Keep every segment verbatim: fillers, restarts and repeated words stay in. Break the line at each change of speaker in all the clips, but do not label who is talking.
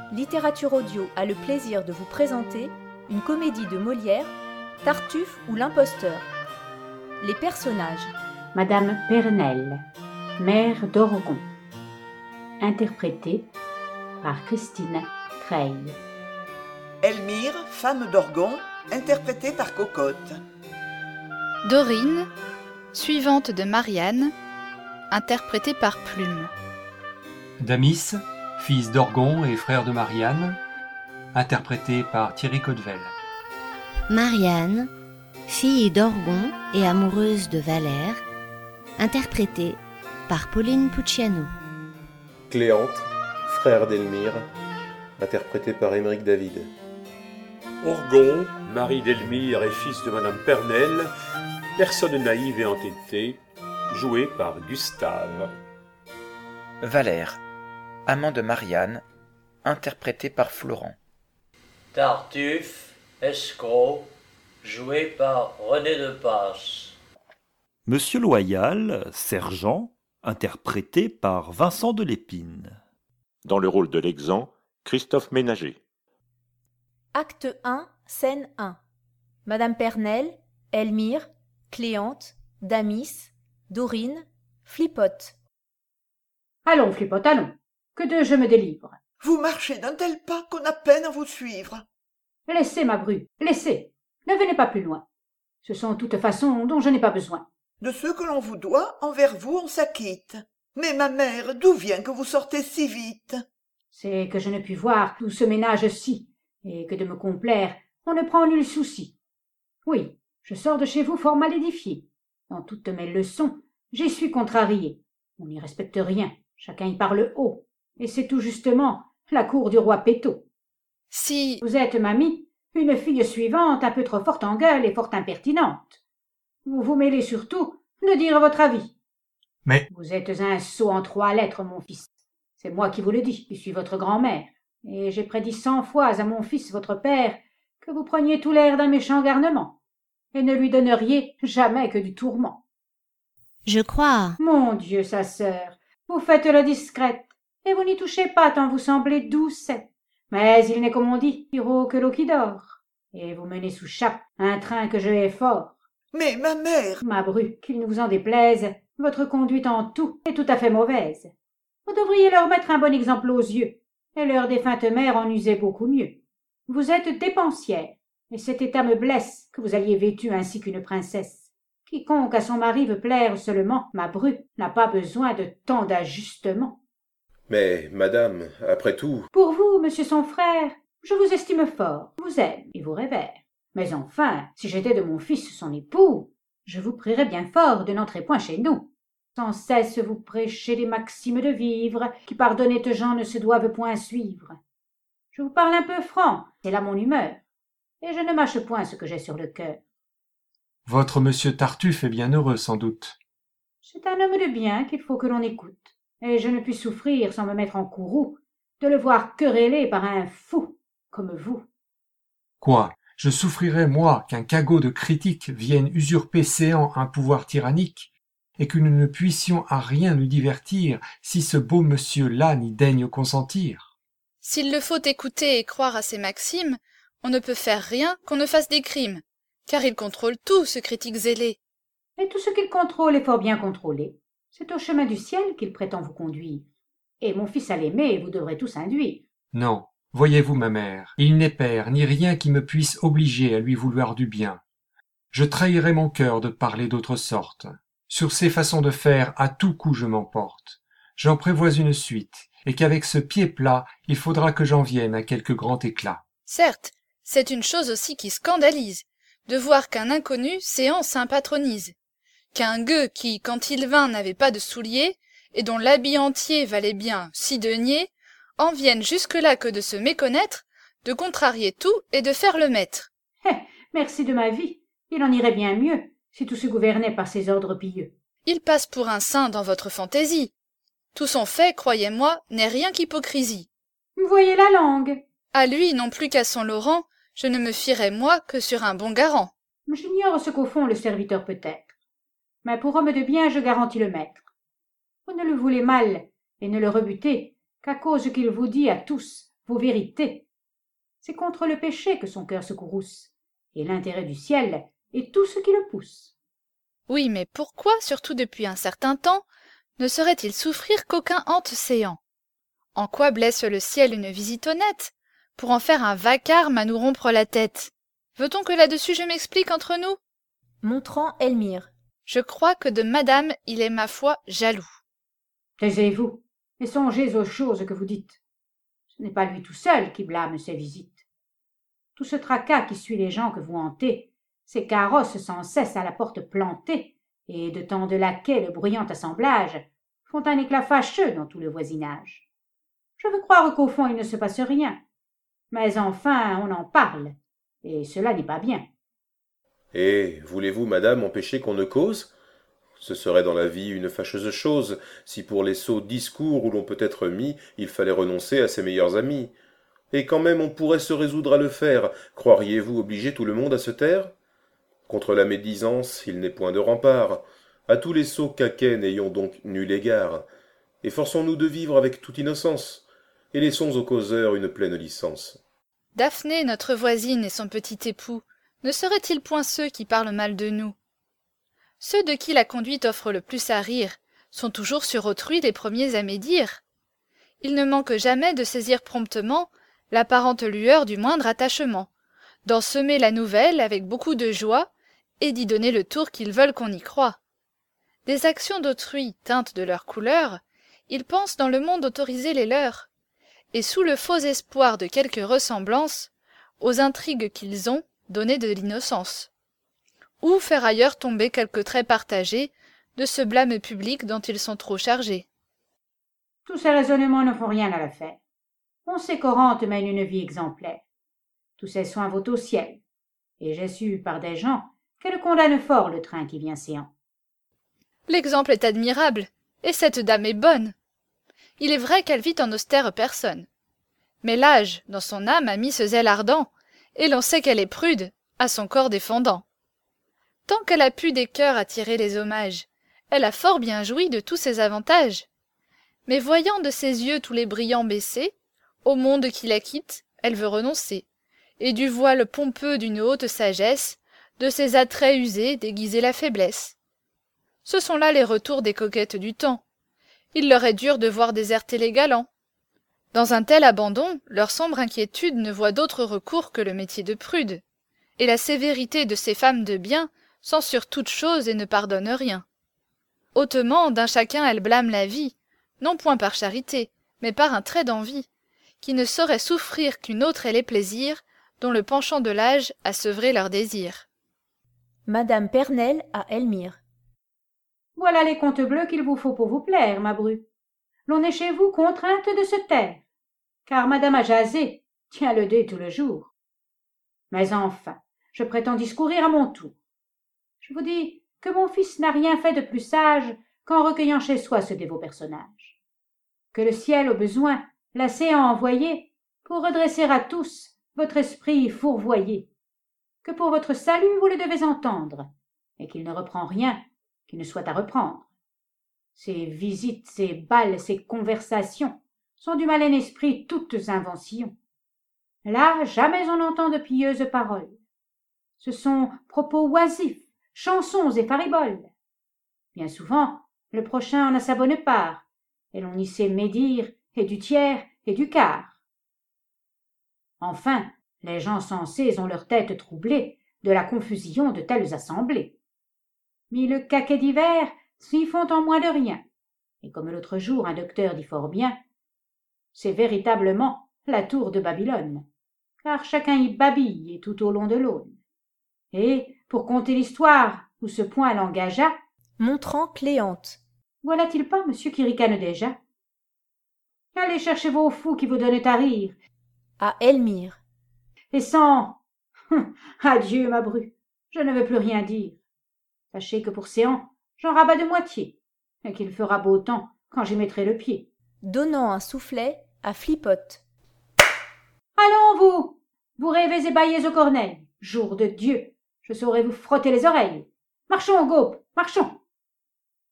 Littérature Audio a le plaisir de vous présenter une comédie de Molière, Tartuffe ou l'imposteur. Les personnages:
Madame Pernelle, mère d'Orgon, interprétée par Christine Treille.
Elmire, femme d'Orgon, interprétée par Cocotte.
Dorine, suivante de Marianne, interprétée par Plume.
Damis, fils d'Orgon et frère de Marianne, interprété par Thierry Caudevel.
Marianne, fille d'Orgon et amoureuse de Valère, interprétée par Pauline Pucciano.
Cléante, frère d'Elmire, interprété par Émeric David.
Orgon, mari d'Elmire et fils de Madame Pernelle, personne naïve et entêtée, joué par Gustave.
Valère, amant de Marianne, interprété par Florent.
Tartuffe, escroc, joué par René de Passe.
Monsieur Loyal, sergent, interprété par Vincent de Lépine.
Dans le rôle de l'exempt, Christophe Ménager.
Acte un, scène un. Madame Pernelle, Elmire, Cléante, Damis, Dorine, Flippote.
Allons, Flippote, allons, que de je me délivre.
Vous marchez d'un tel pas qu'on a peine à vous suivre.
Laissez, ma bru, laissez, ne venez pas plus loin. Ce sont toutes façons dont je n'ai pas besoin.
De ce que l'on vous doit, envers vous on s'acquitte. Mais ma mère, d'où vient que vous sortez si vite?
C'est que je ne puis voir tout ce ménage-ci, et que de me complaire, on ne prend nul souci. Oui, je sors de chez vous fort mal édifié. Dans toutes mes leçons, j'y suis contrarié. On n'y respecte rien, chacun y parle haut, et c'est tout justement la cour du roi Pétot.
Si
vous êtes, mamie, une fille suivante un peu trop forte en gueule et fort impertinente. Vous vous mêlez surtout de dire votre avis.
Mais
vous êtes un sot en trois lettres, mon fils. C'est moi qui vous le dis, qui suis votre grand-mère. Et j'ai prédit cent fois à mon fils, votre père, que vous preniez tout l'air d'un méchant garnement, et ne lui donneriez jamais que du tourment.
Je crois.
Mon Dieu, sa sœur, vous faites la discrète, et vous n'y touchez pas tant vous semblez doucet. Mais il n'est, comme on dit, pire que l'eau qui dort. Et vous menez sous chape un train que je hais fort.
Mais ma mère...
Ma bru, qu'il ne vous en déplaise, votre conduite en tout est tout à fait mauvaise. Vous devriez leur mettre un bon exemple aux yeux, et leur défunte mère en usait beaucoup mieux. Vous êtes dépensière, et cet état me blesse que vous alliez vêtue ainsi qu'une princesse. Quiconque à son mari veut plaire seulement, ma bru, n'a pas besoin de tant d'ajustements.
Mais, madame, après tout...
Pour vous, monsieur son frère, je vous estime fort, vous aime et vous révère. Mais enfin, si j'étais de mon fils son époux, je vous prierais bien fort de n'entrer point chez nous. Sans cesse vous prêchez des maximes de vivre, qui par d'honnêtes gens ne se doivent point suivre. Je vous parle un peu franc, c'est là mon humeur, et je ne mâche point ce que j'ai sur le cœur.
Votre monsieur Tartuffe est bien heureux, sans doute.
C'est un homme de bien qu'il faut que l'on écoute, et je ne puis souffrir, sans me mettre en courroux, de le voir querellé par un fou comme vous.
Quoi? Je souffrirais, moi, qu'un cagot de critique vienne usurper séant un pouvoir tyrannique, et que nous ne puissions à rien nous divertir si ce beau monsieur-là n'y daigne consentir.
S'il le faut écouter et croire à ses maximes, on ne peut faire rien qu'on ne fasse des crimes, car il contrôle tout, ce critique zélé.
Et tout ce qu'il contrôle est fort bien contrôlé. C'est au chemin du ciel qu'il prétend vous conduire. Et mon fils à l'aimer, vous devrez tous induire.
Non, voyez-vous, ma mère, il n'est père ni rien qui me puisse obliger à lui vouloir du bien. Je trahirais mon cœur de parler d'autre sorte. Sur ces façons de faire, à tout coup je m'emporte. J'en prévois une suite, et qu'avec ce pied plat, il faudra que j'en vienne à quelque grand éclat.
Certes, c'est une chose aussi qui scandalise, de voir qu'un inconnu séant s'impatronise, qu'un gueux qui, quand il vint, n'avait pas de souliers, et dont l'habit entier valait bien six deniers, en vienne jusque-là que de se méconnaître, de contrarier tout et de faire le maître.
Eh, merci de ma vie, il en irait bien mieux, si tout se gouvernait par ses ordres pieux.
Il passe pour un saint dans votre fantaisie. Tout son fait, croyez-moi, n'est rien qu'hypocrisie.
Vous voyez la langue.
À lui, non plus qu'à son Laurent, je ne me fierais, moi, que sur un bon garant.
J'ignore ce qu'au fond le serviteur peut être. Mais pour homme de bien, je garantis le maître. Vous ne le voulez mal, et ne le rebutez qu'à cause qu'il vous dit à tous vos vérités. C'est contre le péché que son cœur se courrouce, et l'intérêt du ciel est tout ce qui le pousse.
Oui, mais pourquoi, surtout depuis un certain temps, ne saurait-il souffrir qu'aucun hante séant? En quoi blesse le ciel une visite honnête, pour en faire un vacarme à nous rompre la tête? Veut-on que là-dessus je m'explique entre nous?
Montrant Elmire.
Je crois que de madame il est, ma foi, jaloux.
Taisez-vous, et songez aux choses que vous dites. Ce n'est pas lui tout seul qui blâme ses visites. Tout ce tracas qui suit les gens que vous hantez, ces carrosses sans cesse à la porte plantées, et de tant de laquais le bruyant assemblage, font un éclat fâcheux dans tout le voisinage. Je veux croire qu'au fond il ne se passe rien, mais enfin on en parle, et cela n'est pas bien.
Et voulez-vous, madame, empêcher qu'on ne cause? Ce serait dans la vie une fâcheuse chose, si pour les sots discours où l'on peut être mis, il fallait renoncer à ses meilleurs amis. Et quand même on pourrait se résoudre à le faire, croiriez-vous obliger tout le monde à se taire? Contre la médisance, il n'est point de rempart. À tous les sots caquets n'ayons donc nul égard. Efforçons-nous de vivre avec toute innocence, et laissons aux causeurs une pleine licence.
Daphné, notre voisine, et son petit époux, ne seraient-ils point ceux qui parlent mal de nous? Ceux de qui la conduite offre le plus à rire sont toujours sur autrui les premiers à médire. Ils ne manquent jamais de saisir promptement l'apparente lueur du moindre attachement, d'en semer la nouvelle avec beaucoup de joie, et d'y donner le tour qu'ils veulent qu'on y croie. Des actions d'autrui teintes de leur couleur, ils pensent dans le monde autoriser les leurs, et sous le faux espoir de quelque ressemblance, aux intrigues qu'ils ont, donner de l'innocence. Ou faire ailleurs tomber quelques traits partagés de ce blâme public dont ils sont trop chargés.
Tous ces raisonnements ne font rien à l'affaire. On sait qu'Orante mène une vie exemplaire. Tous ses soins vaut au ciel, et j'ai su par des gens qu'elle condamne fort le train qui vient séant.
L'exemple est admirable, et cette dame est bonne. Il est vrai qu'elle vit en austère personne. Mais l'âge, dans son âme, a mis ce zèle ardent, et l'on sait qu'elle est prude, à son corps défendant. Tant qu'elle a pu des cœurs attirer les hommages, elle a fort bien joui de tous ses avantages. Mais voyant de ses yeux tous les brillants baissés, au monde qui la quitte, elle veut renoncer, et du voile pompeux d'une haute sagesse, de ses attraits usés déguiser la faiblesse. Ce sont là les retours des coquettes du temps. Il leur est dur de voir déserter les galants. Dans un tel abandon, leur sombre inquiétude ne voit d'autre recours que le métier de prude, et la sévérité de ces femmes de bien censure toute chose et ne pardonne rien. Hautement, d'un chacun elles blâment la vie, non point par charité, mais par un trait d'envie, qui ne saurait souffrir qu'une autre ait les plaisirs, dont le penchant de l'âge a sevré leurs désirs.
Madame Pernelle à Elmire.
Voilà les contes bleus qu'il vous faut pour vous plaire, ma bru. L'on est chez vous contrainte de se taire, car madame a jasé, tient le dé tout le jour. Mais enfin, je prétends discourir à mon tour. Je vous dis que mon fils n'a rien fait de plus sage qu'en recueillant chez soi ce dévot personnage. Que le ciel, au besoin, l'a séant envoyé pour redresser à tous votre esprit fourvoyé. Que pour votre salut vous le devez entendre, et qu'il ne reprend rien qui ne soit à reprendre. Ces visites, ces bals, ces conversations sont du malin esprit toutes inventions. Là, jamais on n'entend de pieuses paroles. Ce sont propos oisifs, chansons et fariboles. Bien souvent, le prochain en a sa bonne part, et l'on y sait médire et du tiers et du quart. Enfin, les gens sensés ont leur tête troublée de la confusion de telles assemblées. Mille caquets divers s'y font en moins de rien, et comme l'autre jour un docteur dit fort bien, c'est véritablement la tour de Babylone, car chacun y babille et tout au long de l'aune. Et, pour conter l'histoire où ce point l'engagea,
montrant Cléante.
Voilà-t-il pas monsieur qui ricane déjà? Allez chercher vos fous qui vous donnent à rire.
À Elmire.
Et sans... Adieu, ma bru, je ne veux plus rien dire. Sachez que pour séant, j'en rabats de moitié, et qu'il fera beau temps quand j'y mettrai le pied.
Donnant un soufflet à Flipote.
Allons, vous! Vous rêvez et baillez au corneille. Jour de Dieu, je saurai vous frotter les oreilles. Marchons, Gaupe, marchons!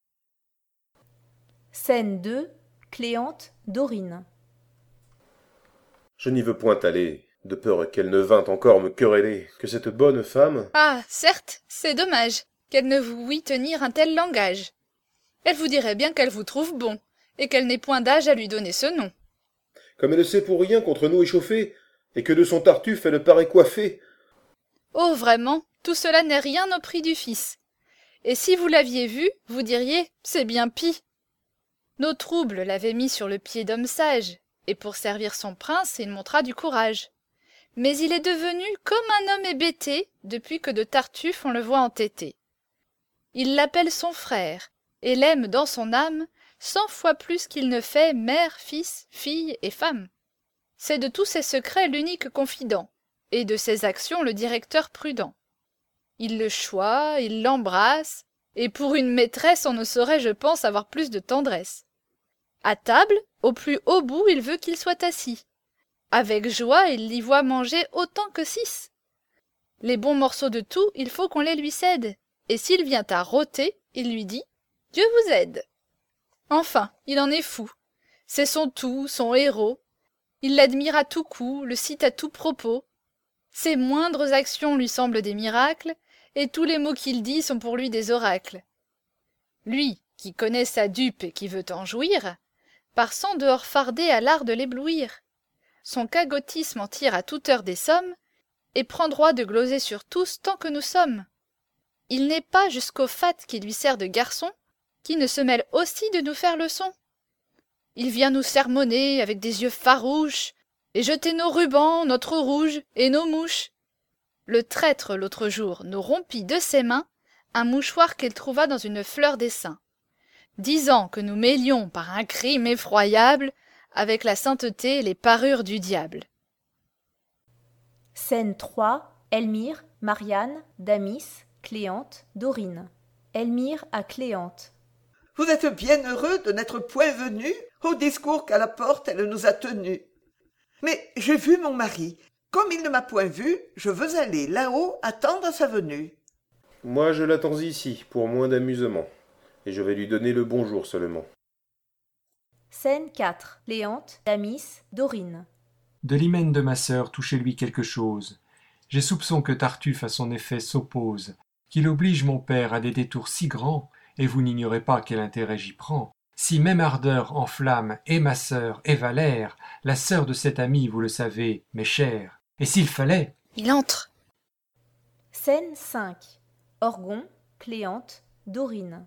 Scène deux. Cléante, Dorine.
Je n'y veux point aller, de peur qu'elle ne vînt encore me quereller, que cette bonne femme...
Ah, certes, c'est dommage qu'elle ne vous ouït tenir un tel langage. Elle vous dirait bien qu'elle vous trouve bon, et qu'elle n'est point d'âge à lui donner ce nom.
Comme elle sait pour rien contre nous échauffer, et que de son Tartuffe elle paraît coiffée.
Oh, vraiment, tout cela n'est rien au prix du fils. Et si vous l'aviez vu, vous diriez, c'est bien pis. Nos troubles l'avaient mis sur le pied d'homme sage, et pour servir son prince, il montra du courage. Mais il est devenu comme un homme hébété depuis que de Tartuffe on le voit entêté. Il l'appelle son frère, et l'aime dans son âme cent fois plus qu'il ne fait mère, fils, fille et femme. C'est de tous ses secrets l'unique confident, et de ses actions le directeur prudent. Il le choit, il l'embrasse, et pour une maîtresse on ne saurait, je pense, avoir plus de tendresse. À table, au plus haut bout, il veut qu'il soit assis. Avec joie, il l'y voit manger autant que six. Les bons morceaux de tout, il faut qu'on les lui cède, et s'il vient à rôter, il lui dit « Dieu vous aide ». Enfin, il en est fou. C'est son tout, son héros. Il l'admire à tout coup, le cite à tout propos. Ses moindres actions lui semblent des miracles, et tous les mots qu'il dit sont pour lui des oracles. Lui, qui connaît sa dupe et qui veut en jouir, part sans dehors fardé à l'art de l'éblouir. Son cagotisme en tire à toute heure des sommes, et prend droit de gloser sur tous tant que nous sommes. Il n'est pas jusqu'au fat qui lui sert de garçon, qui ne se mêle aussi de nous faire leçon. Il vient nous sermonner avec des yeux farouches, et jeter nos rubans, notre rouge et nos mouches. Le traître, l'autre jour, nous rompit de ses mains un mouchoir qu'il trouva dans une fleur des seins, disant que nous mêlions par un crime effroyable avec la sainteté les parures du diable.
Scène trois. Elmire, Marianne, Damis, Cléante, Dorine. Elmire à Cléante.
Vous êtes bien heureux de n'être point venu au discours qu'à la porte elle nous a tenu. Mais j'ai vu mon mari. Comme il ne m'a point vu, je veux aller là-haut attendre sa venue.
Moi je l'attends ici, pour moins d'amusement, et je vais lui donner le bonjour seulement.
Scène quatre. Cléante, Damis, Dorine.
De l'hymen de ma sœur, touchez-lui quelque chose. J'ai soupçon que Tartuffe à son effet s'oppose, qu'il oblige mon père à des détours si grands, et vous n'ignorez pas quel intérêt j'y prends. Si même ardeur enflamme et ma sœur et Valère, la sœur de cet ami, vous le savez, m'est chère. Et s'il fallait...
Il entre.
Scène cinq. Orgon, Cléante, Dorine.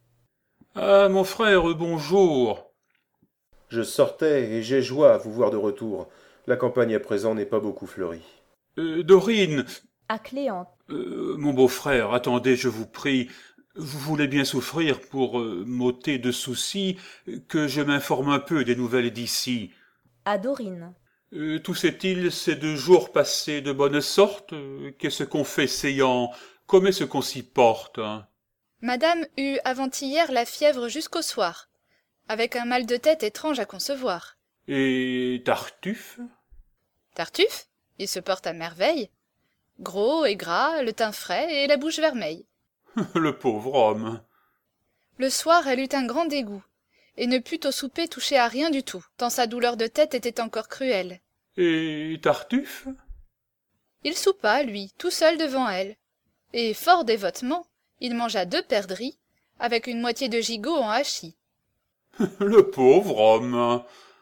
Ah, mon frère, bonjour.
Je sortais, et j'ai joie à vous voir de retour. La campagne à présent n'est pas beaucoup fleurie.
Euh, Dorine.
À Cléante.
Euh, mon beau-frère, attendez, je vous prie. Vous voulez bien souffrir pour euh, m'ôter de soucis que je m'informe un peu des nouvelles d'ici.
À Dorine.
Euh, tout sait-il ces deux jours passés de bonne sorte? Qu'est-ce qu'on fait séant? Comment est-ce qu'on s'y porte?
Madame eut avant-hier la fièvre jusqu'au soir, avec un mal de tête étrange à concevoir.
Et Tartuffe?
Tartuffe? Il se porte à merveille. Gros et gras, le teint frais et la bouche vermeille.
Le pauvre homme.
Le soir, elle eut un grand dégoût, et ne put au souper toucher à rien du tout, tant sa douleur de tête était encore cruelle.
Et Tartuffe?
Il soupa, lui, tout seul devant elle, et fort dévotement, il mangea deux perdrix, avec une moitié de gigot en hachis.
Le pauvre homme.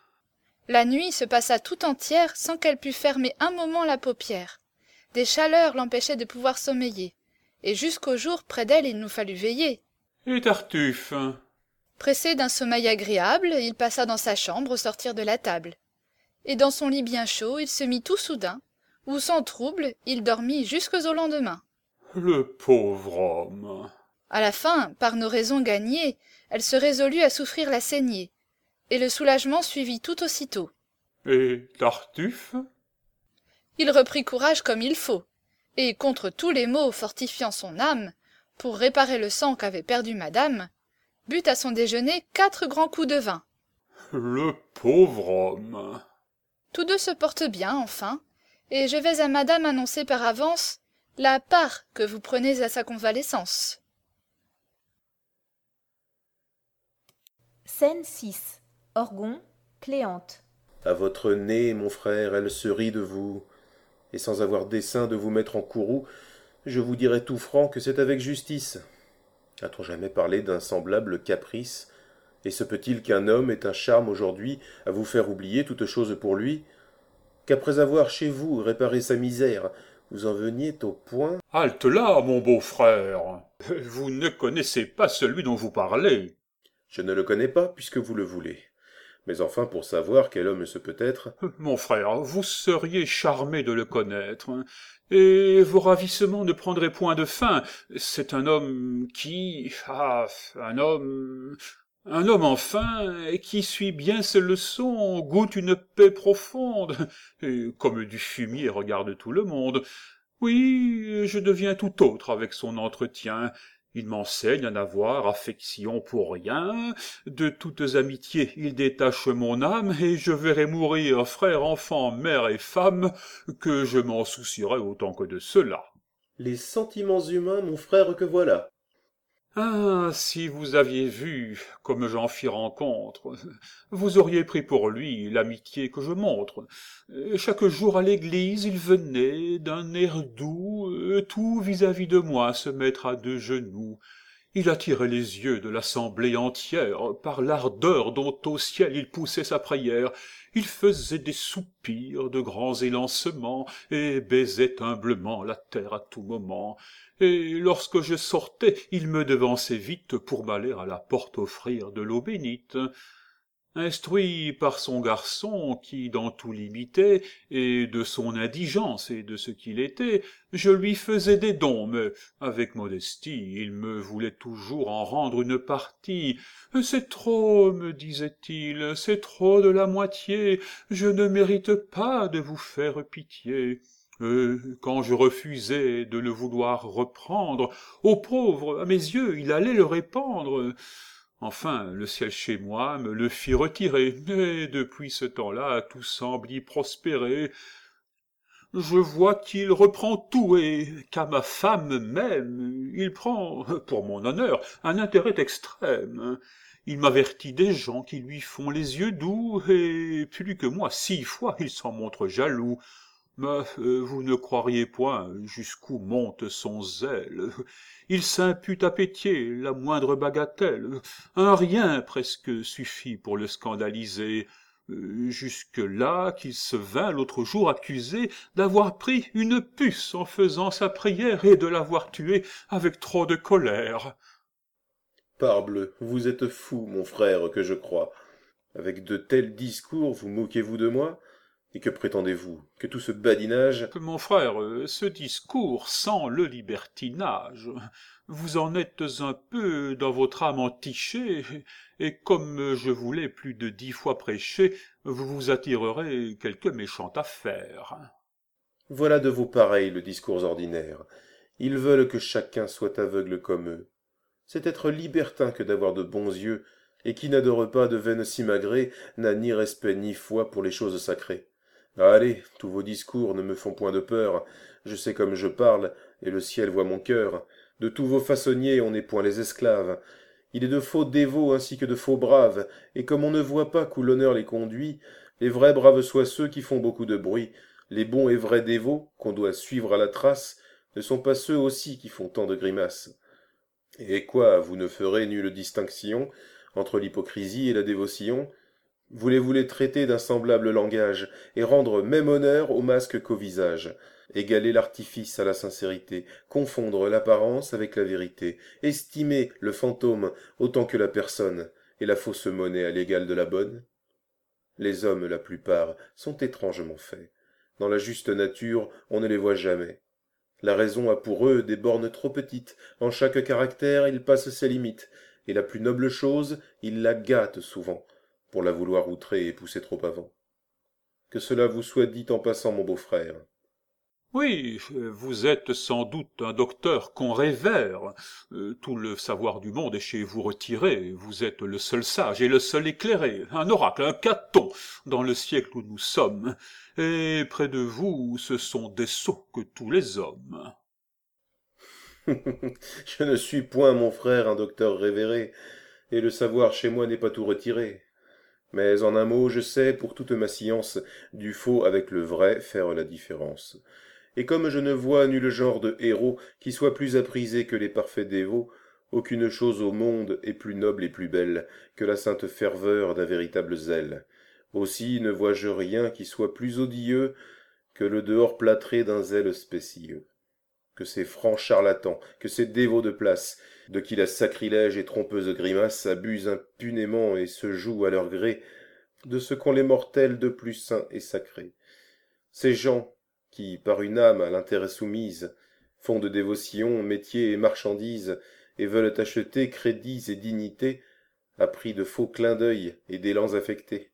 La nuit se passa tout entière sans qu'elle pût fermer un moment la paupière. Des chaleurs l'empêchaient de pouvoir sommeiller, et jusqu'au jour près d'elle il nous fallut veiller.
Et Tartuffe?
Pressé d'un sommeil agréable, il passa dans sa chambre au sortir de la table. Et dans son lit bien chaud, il se mit tout soudain, où sans trouble, il dormit jusqu'au lendemain.
Le pauvre homme.
À la fin, par nos raisons gagnées, elle se résolut à souffrir la saignée, et le soulagement suivit tout aussitôt.
Et Tartuffe?
Il reprit courage comme il faut, et contre tous les maux fortifiant son âme, pour réparer le sang qu'avait perdu madame, but à son déjeuner quatre grands coups de vin.
Le pauvre homme.
Tous deux se portent bien, enfin, et je vais à madame annoncer par avance la part que vous prenez à sa convalescence.
Scène six. Orgon, Cléante.
À votre nez, mon frère, elle se rit de vous, et sans avoir dessein de vous mettre en courroux, je vous dirai tout franc que c'est avec justice. A-t-on jamais parlé d'un semblable caprice? Et se peut-il qu'un homme ait un charme aujourd'hui à vous faire oublier toute chose pour lui, qu'après avoir chez vous réparé sa misère, vous en veniez au point...
Halte là, mon beau-frère. Vous ne connaissez pas celui dont vous parlez.
Je ne le connais pas, puisque vous le voulez. Mais enfin, pour savoir quel homme ce peut être...
Mon frère, vous seriez charmé de le connaître, et vos ravissements ne prendraient point de fin. C'est un homme qui... Ah, un homme... Un homme enfin, qui suit bien ses leçons, goûte une paix profonde, et comme du fumier regarde tout le monde. Oui, je deviens tout autre avec son entretien. Il m'enseigne à n'avoir affection pour rien, de toutes amitiés il détache mon âme, et je verrai mourir frère, enfant, mère et femme, que je m'en soucierai autant que de cela.
Les sentiments humains, mon frère, que voilà.
Ah, si vous aviez vu comme j'en fis rencontre, vous auriez pris pour lui l'amitié que je montre. Chaque jour à l'église, il venait, d'un air doux, tout vis-à-vis de moi, se mettre à deux genoux. Il attirait les yeux de l'assemblée entière par l'ardeur dont au ciel il poussait sa prière. Il faisait des soupirs, de grands élancements, et baisait humblement la terre à tout moment. Et lorsque je sortais, il me devançait vite pour m'aller à la porte offrir de l'eau bénite. Instruit par son garçon, qui dans tout l'imitait, et de son indigence et de ce qu'il était, je lui faisais des dons, mais avec modestie, il me voulait toujours en rendre une partie. « C'est trop, me disait-il, c'est trop de la moitié, je ne mérite pas de vous faire pitié. » Et quand je refusais de le vouloir reprendre, au pauvre, à mes yeux, il allait le répandre. Enfin, le ciel chez moi me le fit retirer, et depuis ce temps-là, tout semble y prospérer. Je vois qu'il reprend tout, et qu'à ma femme même, il prend, pour mon honneur, un intérêt extrême. Il m'avertit des gens qui lui font les yeux doux, et plus que moi, six fois, il s'en montre jaloux. Mais euh, vous ne croiriez point jusqu'où monte son zèle. Il s'impute à Pétier la moindre bagatelle. Un rien presque suffit pour le scandaliser. Euh, jusque-là qu'il se vint l'autre jour accuser d'avoir pris une puce en faisant sa prière et de l'avoir tuée avec trop de colère.
Parbleu, vous êtes fou, mon frère, que je crois. Avec de tels discours, vous moquez-vous de moi ? Et que prétendez-vous? Que tout ce badinage...
Mon frère, ce discours sent le libertinage. Vous en êtes un peu dans votre âme entichée, et comme je vous l'ai plus de dix fois prêché, vous vous attirerez quelque méchante affaire.
Voilà de vos pareils le discours ordinaire. Ils veulent que chacun soit aveugle comme eux. C'est être libertin que d'avoir de bons yeux, et qui n'adore pas de veines simagrées n'a ni respect ni foi pour les choses sacrées. Allez, tous vos discours ne me font point de peur, je sais comme je parle, et le ciel voit mon cœur. De tous vos façonniers on n'est point les esclaves. Il est de faux dévots ainsi que de faux braves, et comme on ne voit pas qu'où l'honneur les conduit, les vrais braves soient ceux qui font beaucoup de bruit, les bons et vrais dévots, qu'on doit suivre à la trace, ne sont pas ceux aussi qui font tant de grimaces. Et quoi, vous ne ferez nulle distinction entre l'hypocrisie et la dévotion? Voulez-vous les traiter d'un semblable langage, et rendre même honneur au masque qu'au visage, égaler l'artifice à la sincérité, confondre l'apparence avec la vérité, estimer le fantôme autant que la personne, et la fausse monnaie à l'égal de la bonne? Les hommes, la plupart, sont étrangement faits. Dans la juste nature, on ne les voit jamais. La raison a pour eux des bornes trop petites, en chaque caractère il passe ses limites, et la plus noble chose, il la gâte souvent, pour la vouloir outrer et pousser trop avant. Que cela vous soit dit en passant, mon beau-frère.
Oui, vous êtes sans doute un docteur qu'on révère. Euh, tout le savoir du monde est chez vous retiré. Vous êtes le seul sage et le seul éclairé, un oracle, un caton, dans le siècle où nous sommes. Et près de vous, ce sont des sots que tous les hommes.
Je ne suis point, mon frère, un docteur révéré, et le savoir chez moi n'est pas tout retiré. Mais en un mot, je sais, pour toute ma science, du faux avec le vrai faire la différence. Et comme je ne vois nul genre de héros qui soit plus apprisé que les parfaits dévots, aucune chose au monde est plus noble et plus belle que la sainte ferveur d'un véritable zèle. Aussi ne vois-je rien qui soit plus odieux que le dehors plâtré d'un zèle spécieux. Que ces francs charlatans, que ces dévots de place, de qui la sacrilège et trompeuse grimace abusent impunément et se jouent à leur gré de ce qu'ont les mortels de plus saint et sacré. Ces gens qui, par une âme à l'intérêt soumise, font de dévotion métier et marchandise, et veulent acheter crédits et dignités à prix de faux clins d'œil et d'élans affectés.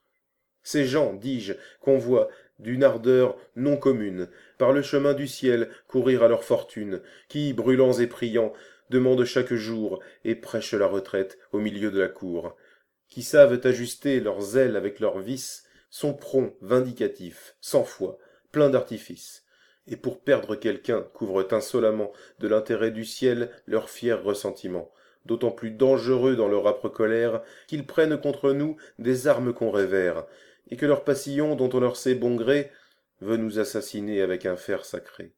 Ces gens, dis-je, qu'on voit, d'une ardeur non commune, par le chemin du ciel courir à leur fortune, qui, brûlants et priants, demandent chaque jour et prêchent la retraite au milieu de la cour, qui savent ajuster leur zèle avec leur vice, sont prompts, vindicatifs, sans foi, pleins d'artifices, et pour perdre quelqu'un couvrent insolemment de l'intérêt du ciel leur fier ressentiment, d'autant plus dangereux dans leur âpre colère qu'ils prennent contre nous des armes qu'on révère, et que leur passion, dont on leur sait bon gré, veut nous assassiner avec un fer sacré.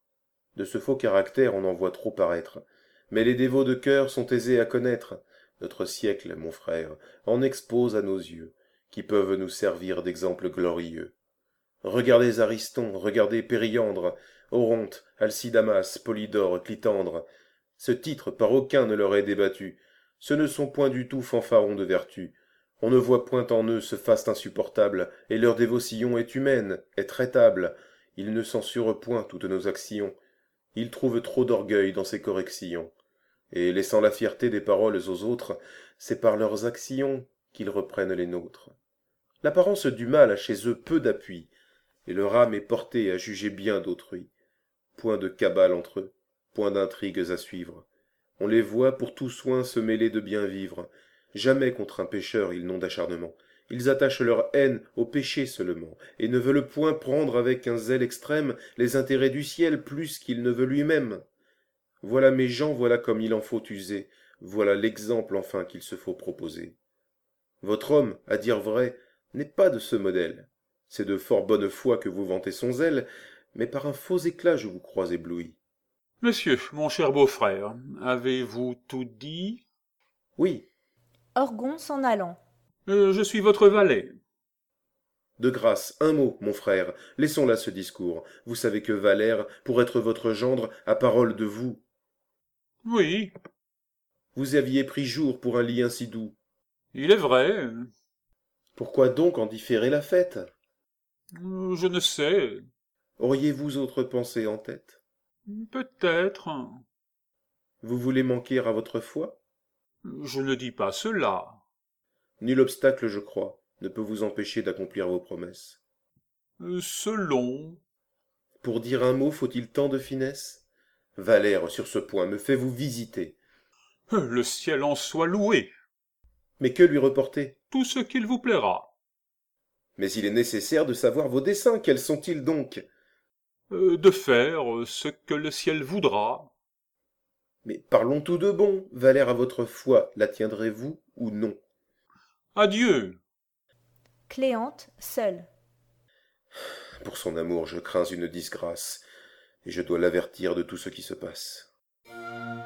De ce faux caractère on en voit trop paraître, mais les dévots de cœur sont aisés à connaître. Notre siècle, mon frère, en expose à nos yeux, qui peuvent nous servir d'exemple glorieux. Regardez Ariston, regardez Périandre, Oronte, Alcidamas, Polydore, Clitandre. Ce titre par aucun ne leur est débattu. Ce ne sont point du tout fanfarons de vertu. On ne voit point en eux ce faste insupportable, et leur dévotion est humaine, est traitable. Ils ne censurent point toutes nos actions. Ils trouvent trop d'orgueil dans ces corrections. Et laissant la fierté des paroles aux autres, c'est par leurs actions qu'ils reprennent les nôtres. L'apparence du mal a chez eux peu d'appui, et leur âme est portée à juger bien d'autrui. Point de cabale entre eux, point d'intrigues à suivre. On les voit pour tout soin se mêler de bien vivre. Jamais contre un pécheur ils n'ont d'acharnement. Ils attachent leur haine au péché seulement, et ne veulent point prendre avec un zèle extrême les intérêts du ciel plus qu'il ne veut lui-même. Voilà mes gens, voilà comme il en faut user, voilà l'exemple enfin qu'il se faut proposer. Votre homme, à dire vrai, n'est pas de ce modèle. C'est de fort bonne foi que vous vantez son zèle, mais par un faux éclat je vous crois ébloui.
Monsieur, mon cher beau-frère, avez-vous tout dit?
Oui.
Orgon s'en allant.
Euh, je suis votre valet.
De grâce, un mot, mon frère, laissons là ce discours. Vous savez que Valère, pour être votre gendre, a parole de vous.
Oui.
Vous aviez pris jour pour un lit ainsi doux.
Il est vrai.
Pourquoi donc en différer la fête?
Euh, je ne sais.
Auriez-vous autre pensée en tête?
Peut-être.
Vous voulez manquer à votre foi?
Je ne dis pas cela.
Nul obstacle, je crois, ne peut vous empêcher d'accomplir vos promesses.
Euh, selon.
Pour dire un mot, faut-il tant de finesse? Valère, sur ce point, me fait vous visiter.
Euh, le ciel en soit loué.
Mais que lui reporter?
Tout ce qu'il vous plaira.
Mais il est nécessaire de savoir vos desseins. Quels sont-ils donc?
Euh, de faire ce que le ciel voudra.
Mais parlons tout de bon. Valère à votre foi, la tiendrez-vous ou non?
Adieu.
Cléante, seule.
Pour son amour, je crains une disgrâce, et je dois l'avertir de tout ce qui se passe.